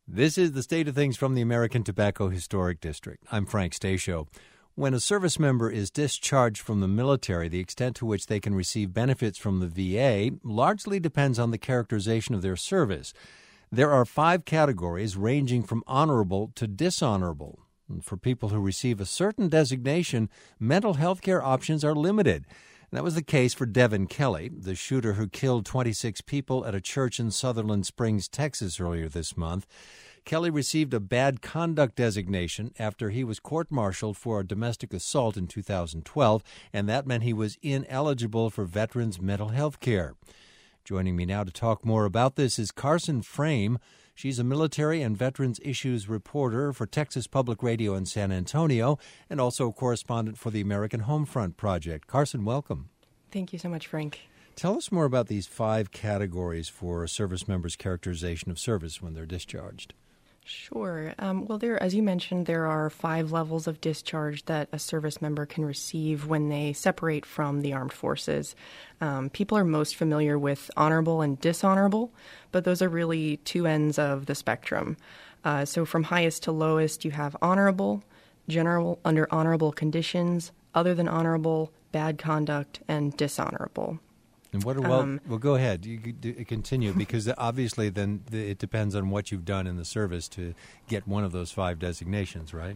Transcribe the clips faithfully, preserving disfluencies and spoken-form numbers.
This is the state of things from the American Tobacco Historic District. I'm Frank Stasio. When a service member is discharged from the military, the extent to which they can receive benefits from the V A largely depends on the characterization of their service. There are five categories ranging from honorable to dishonorable. And for people who receive a certain designation, mental health care options are limited. And that was the case for Devin Kelley, the shooter who killed twenty-six people at a church in Sutherland Springs, Texas, earlier this month. Kelley received a bad conduct designation after he was court-martialed for a domestic assault in two thousand twelve, and that meant he was ineligible for veterans' mental health care. Joining me now to talk more about this is Carson Frame. She's a military and veterans issues reporter for Texas Public Radio in San Antonio and also a correspondent for the American Homefront Project. Carson, welcome. Thank you so much, Frank. Tell us more about these five categories for a service member's characterization of service when they're discharged. Sure. Um, well, there, as you mentioned, there are five levels of discharge that a service member can receive when they separate from the armed forces. Um, people are most familiar with honorable and dishonorable, but those are really two ends of the spectrum. Uh, so from highest to lowest, you have honorable, general under honorable conditions, other than honorable, bad conduct, and dishonorable. And what? Well, um, well, go ahead. You continue because obviously, then it depends on what you've done in the service to get one of those five designations, right?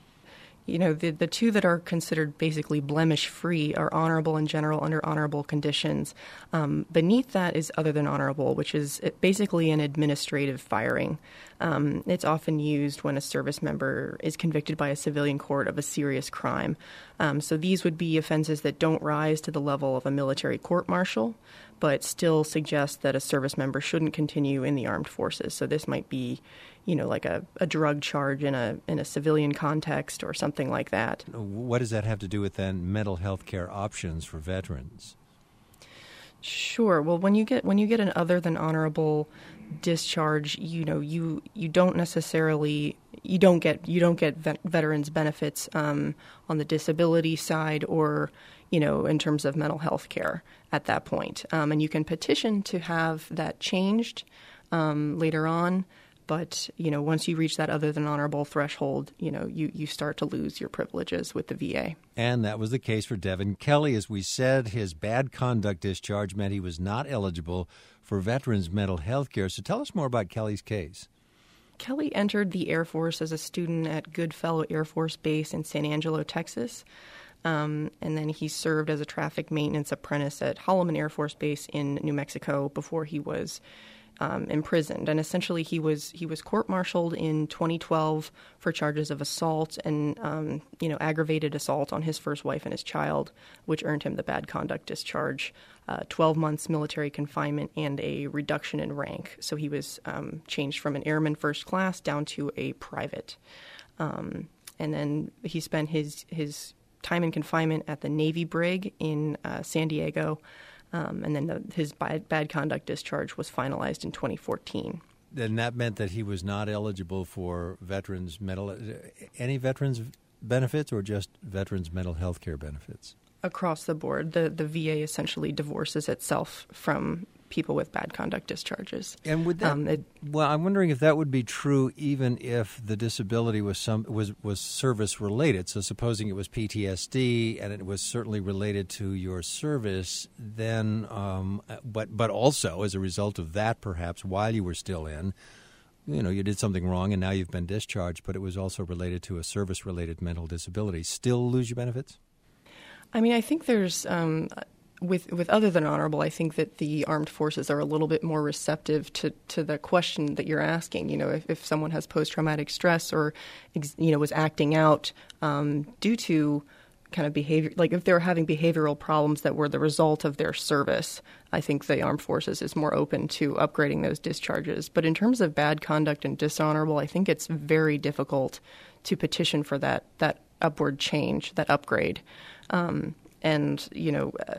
You know, the the two that are considered basically blemish-free are honorable and general under honorable conditions. Um, beneath that is other than honorable, which is basically an administrative firing. Um, it's often used when a service member is convicted by a civilian court of a serious crime. Um, so these would be offenses that don't rise to the level of a military court-martial, but still suggest that a service member shouldn't continue in the armed forces. So this might be, you know, like a, a drug charge in a in a civilian context or something like that. What does that have to do with then mental health care options for veterans? Sure. Well, when you get when you get an other than honorable discharge, you know, you you don't necessarily you don't get you don't get vet, veterans benefits um, on the disability side or, you know, in terms of mental health care at that point. Um, and you can petition to have that changed um, later on. But, you know, once you reach that other than honorable threshold, you know, you, you start to lose your privileges with the V A. And that was the case for Devin Kelley. As we said, his bad conduct discharge meant he was not eligible for veterans' mental health care. So tell us more about Kelley's case. Kelley entered the Air Force as a student at Goodfellow Air Force Base in San Angelo, Texas. Um, and then he served as a traffic maintenance apprentice at Holloman Air Force Base in New Mexico before he was Um, imprisoned. And essentially he was he was court-martialed in twenty twelve for charges of assault and, um, you know, aggravated assault on his first wife and his child, which earned him the bad conduct discharge, uh, twelve months military confinement, and a reduction in rank. So he was um, changed from an airman first class down to a private. Um, and then he spent his, his time in confinement at the Navy Brig in uh, San Diego. Um, and then the, his bad, bad conduct discharge was finalized in twenty fourteen. And that meant that he was not eligible for veterans' mental any veterans benefits or just veterans' mental health care benefits? Across the board, the the V A essentially divorces itself from people with bad conduct discharges. And would that? Um, it, well, I'm wondering if that would be true even if the disability was some was was service related. So, supposing it was P T S D and it was certainly related to your service, then, um, but but also as a result of that, perhaps while you were still in, you know, you did something wrong and now you've been discharged, but it was also related to a service related mental disability. Still lose your benefits? I mean, I think there's. Um, With with other than honorable, I think that the armed forces are a little bit more receptive to, to the question that you're asking. You know, if, if someone has post-traumatic stress or, you know, was acting out um, due to kind of behavior, like if they were having behavioral problems that were the result of their service, I think the armed forces is more open to upgrading those discharges. But in terms of bad conduct and dishonorable, I think it's very difficult to petition for that that upward change, that upgrade. Um, and, you know, uh,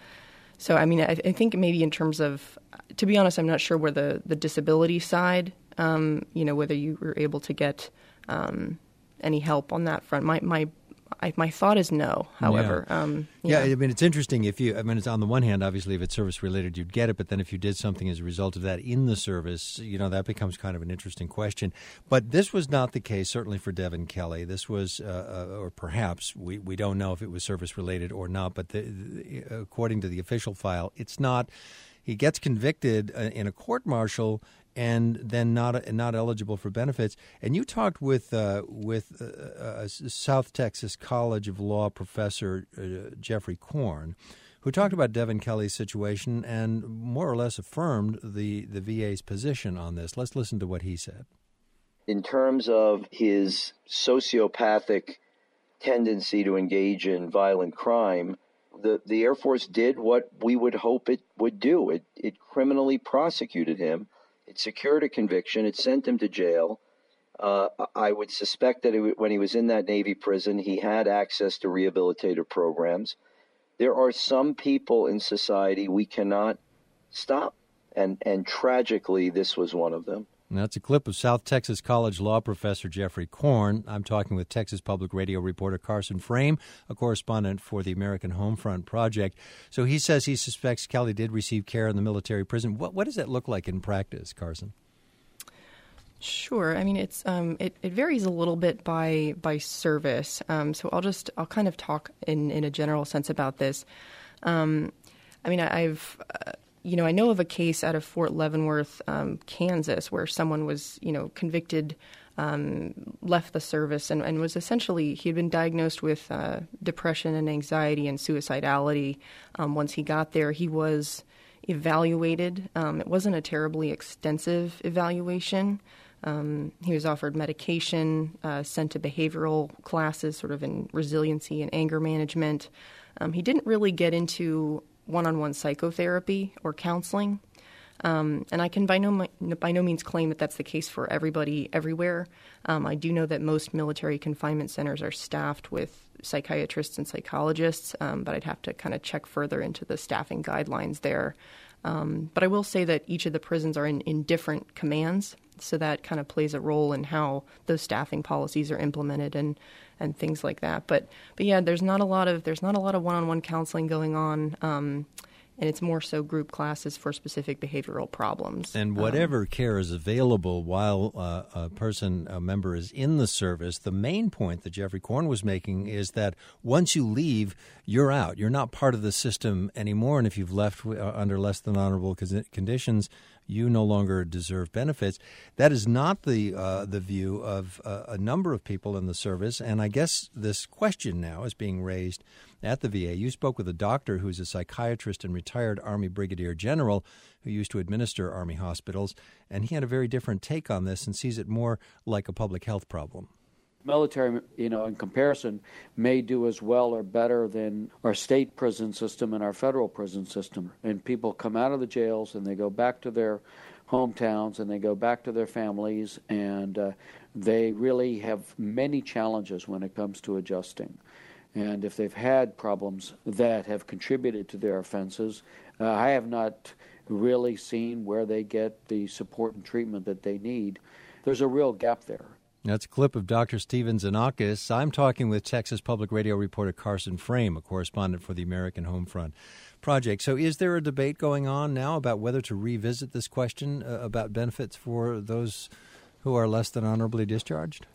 So, I mean, I, I think maybe in terms of, to be honest, I'm not sure where the, the disability side, um, you know, whether you were able to get um, any help on that front. My, my I, my thought is no, however. Yeah. Um, yeah. yeah, I mean, it's interesting. If you, I mean, it's on the one hand, obviously, if it's service-related, you'd get it. But then if you did something as a result of that in the service, you know, that becomes kind of an interesting question. But this was not the case, certainly for Devin Kelley. This was, uh, uh, or perhaps, we, we don't know if it was service-related or not, but the, the, according to the official file, it's not. He gets convicted uh, in a court-martial and then not not eligible for benefits. And you talked with uh, with uh, uh, South Texas College of Law professor uh, Jeffrey Korn, who talked about Devin Kelley's situation and more or less affirmed the, the V A's position on this. Let's listen to what he said. In terms of his sociopathic tendency to engage in violent crime, the, the Air Force did what we would hope it would do. It, it criminally prosecuted him. It secured a conviction. It sent him to jail. Uh, I would suspect that it, when he was in that Navy prison, he had access to rehabilitative programs. There are some people in society we cannot stop, and, and tragically, this was one of them. And that's a clip of South Texas College law professor Jeffrey Korn. I'm talking with Texas Public Radio reporter Carson Frame, a correspondent for the American Homefront Project. So he says he suspects Kelley did receive care in the military prison. What, what does that look like in practice, Carson? Sure. I mean, it's um, it, it varies a little bit by by service. Um, so I'll just I'll kind of talk in, in a general sense about this. Um, I mean, I, I've. Uh, You know, I know of a case out of Fort Leavenworth, um, Kansas, where someone was, you know, convicted, um, left the service, and, and was essentially, he had been diagnosed with uh, depression and anxiety and suicidality. Um, once he got there, he was evaluated. Um, it wasn't a terribly extensive evaluation. Um, he was offered medication, uh, sent to behavioral classes, sort of in resiliency and anger management. Um, he didn't really get into one-on-one psychotherapy or counseling. Um, and I can by no, by no means claim that that's the case for everybody everywhere. Um, I do know that most military confinement centers are staffed with psychiatrists and psychologists, um, but I'd have to kind of check further into the staffing guidelines there. Um, but I will say that each of the prisons are in, in different commands, so that kind of plays a role in how those staffing policies are implemented and and things like that. But but yeah, there's not a lot of there's not a lot of one-on-one counseling going on, um, and it's more so group classes for specific behavioral problems. And whatever um, care is available while uh, a person, a member is in the service, the main point that Jeffrey Korn was making is that once you leave, you're out. You're not part of the system anymore, and if you've left under less than honorable conditions, you no longer deserve benefits. That is not the uh, the view of uh, a number of people in the service, and I guess this question now is being raised at the V A. You spoke with a doctor who's a psychiatrist and retired Army Brigadier General who used to administer Army hospitals, and he had a very different take on this and sees it more like a public health problem. Military, you know, in comparison, may do as well or better than our state prison system and our federal prison system. And people come out of the jails and they go back to their hometowns and they go back to their families, and uh, they really have many challenges when it comes to adjusting. And if they've had problems that have contributed to their offenses, uh, I have not really seen where they get the support and treatment that they need. There's a real gap there. That's a clip of Doctor Steven Xenakis. I'm talking with Texas Public Radio reporter Carson Frame, a correspondent for the American Homefront Project. So is there a debate going on now about whether to revisit this question uh, about benefits for those who are less than honorably discharged?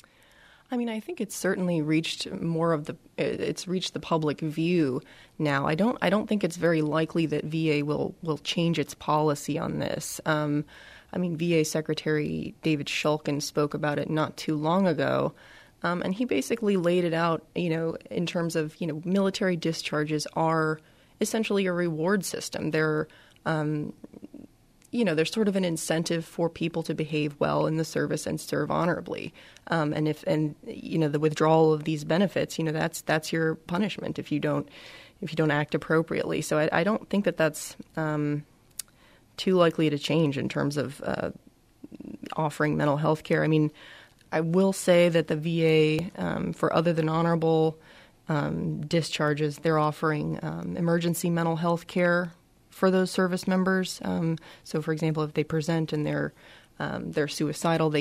I mean, I think it's certainly reached more of the it's reached the public view now. I don't I don't think it's very likely that V A will will change its policy on this. Um, I mean, V A Secretary David Shulkin spoke about it not too long ago, um, and he basically laid it out, you know, in terms of, you know, military discharges are essentially a reward system. They're, um, you know, there's sort of an incentive for people to behave well in the service and serve honorably. Um, and if and you know the withdrawal of these benefits, you know, that's that's your punishment if you don't if you don't act appropriately. So I, I don't think that that's Um, too likely to change in terms of uh, offering mental health care. I mean, I will say that the V A, um, for other than honorable um, discharges, they're offering um, emergency mental health care for those service members. Um, so, for example, if they present and they're um, they're suicidal, they get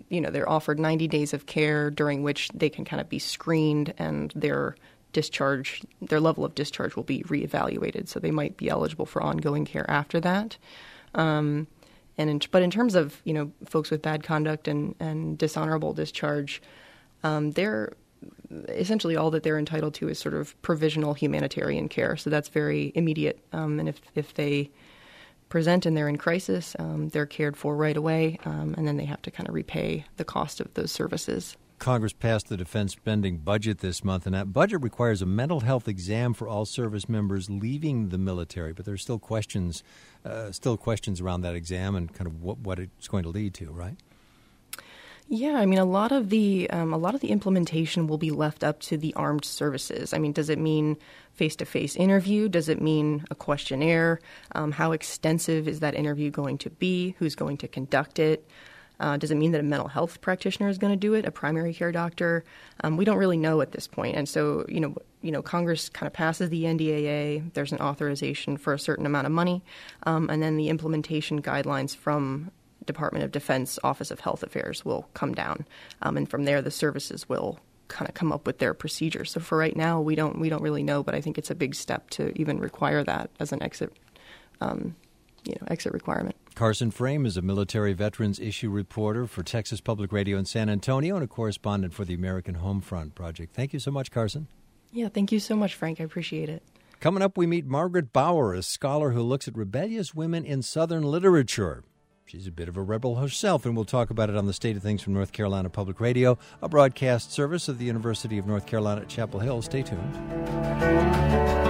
you know, they're offered ninety days of care during which they can kind of be screened, and their discharge, their level of discharge will be reevaluated. So they might be eligible for ongoing care after that. Um, and in, but in terms of, you know, folks with bad conduct and, and dishonorable discharge, um, they're essentially all that they're entitled to is sort of provisional humanitarian care. So that's very immediate. Um, and if, if they present and they're in crisis, um, they're cared for right away, um, and then they have to kind of repay the cost of those services. Congress passed the defense spending budget this month, and that budget requires a mental health exam for all service members leaving the military. But there's still questions, uh, still questions around that exam and kind of what, what it's going to lead to, right? Yeah, I mean, a lot of the um, a lot of the implementation will be left up to the armed services. I mean, does it mean face-to-face interview? Does it mean a questionnaire? Um, how extensive is that interview going to be? Who's going to conduct it? Uh, does it mean that a mental health practitioner is going to do it, a primary care doctor? Um, we don't really know at this point. And so, you know, you know, Congress kind of passes the N D A A. There's an authorization for a certain amount of money, um, and then the implementation guidelines from Department of Defense Office of Health Affairs will come down, um, and from there the services will kind of come up with their procedures. So for right now, we don't we don't really know, but I think it's a big step to even require that as an exit, um, you know, exit requirement. Carson Frame is a military veterans issue reporter for Texas Public Radio in San Antonio and a correspondent for the American Homefront Project. Thank you so much, Carson. Yeah, thank you so much, Frank. I appreciate it. Coming up, we meet Margaret Bauer, a scholar who looks at rebellious women in Southern literature. She's a bit of a rebel herself, and we'll talk about it on the State of Things from North Carolina Public Radio, a broadcast service of the University of North Carolina at Chapel Hill. Stay tuned.